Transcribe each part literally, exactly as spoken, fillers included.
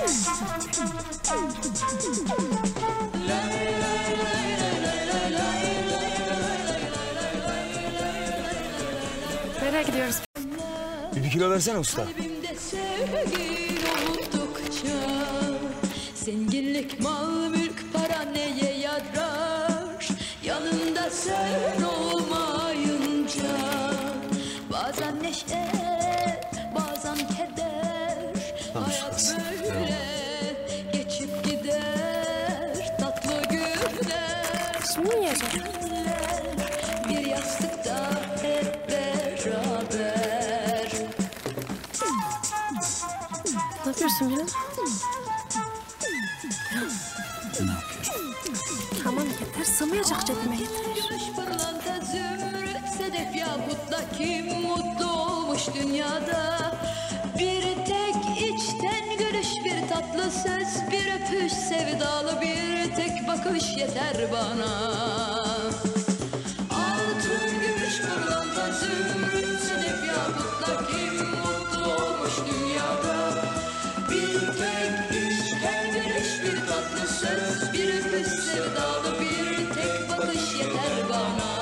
Nereye gidiyoruz? Bir, bir kilo versene usta. Kalbimde sevgin oldukça, zenginlik, mal, mülk, para neye yarar? Yanında sen olmayınca, bazen neşe, bazen keder. Hayat böyle geçip gider, tatlı günler. Şimdi mi yiyecek? Bir yastıkta hep beraber. Ne yapıyorsun benim? Ne yapıyorum? Tamam yeter, sığmayacak cebime yeter. Gümüş, pırlanta, zümrüt, sedef yahut da kim mutlu olmuş dünyada? Bir tek içten gülüş, bir tatlı söz, bir öpüş, sevdalı bir tek bakış yeter bana. Altın, gümüş, pırlanta, zümrüt, sedef yahut da kim mutlu olmuş dünyada? Bir tek içten gülüş, bir tatlı söz, bir öpüş, sevdalı bir tek bakış yeter bana.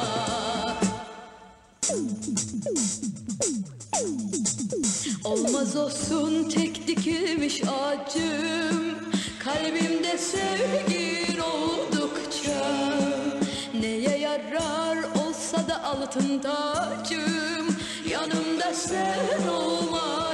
Olmaz olsun tek dikilmiş ağacım, kalbimde sevgin oldukça. Neye yarar olsa da altın tacım, yanımda sen olma.